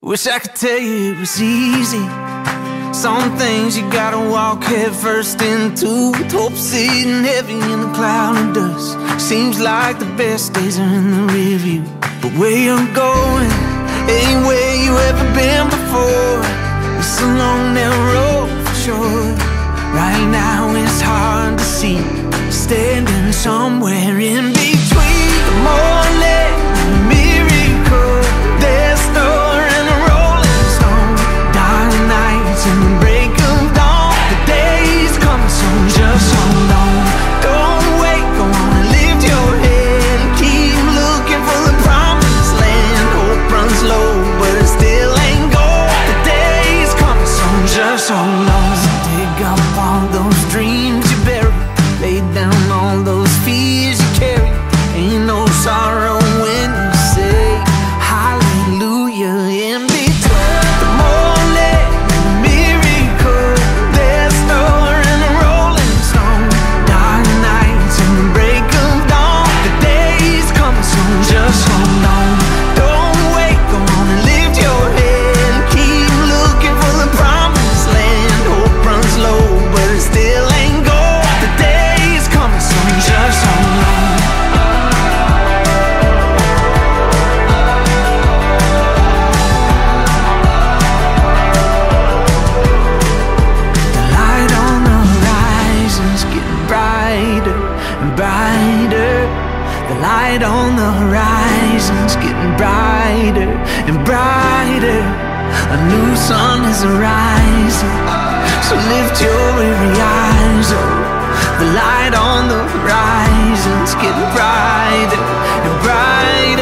Wish I could tell you it was easy. Some things you gotta walk head first into, with hope sitting heavy in a cloud of dust. Seems like the best days are in the rear view, but where you're going ain't where you ever been before. It's a long narrow road for sure. Right now it's hard to see, standing somewhere in between the morning and the miracle. There's store and a rolling stone, dark nights and the break of dawn. The day's coming soon, just hold on. Don't wait, go on and lift your head and keep looking for the promised land. Hope runs low, but it still ain't gold. The day's coming soon, just hold on. So dig up all those dreams you buried, lay down all those fears you carry. Ain't no sorrow when you say hallelujah. In between the morning and the miracle, there's store and a rolling stone, dark nights and the break of dawn. The day's coming soon, just hold on. Don't wait, go on and lift your head and keep looking for the promised land. Hope runs low, but it still ain't gold. The day's coming soon, just hold on. Brighter and brighter. The light on the horizon's getting brighter and brighter. A new sun is rising, so lift your weary eyes up. The light on the horizon's getting brighter and brighter.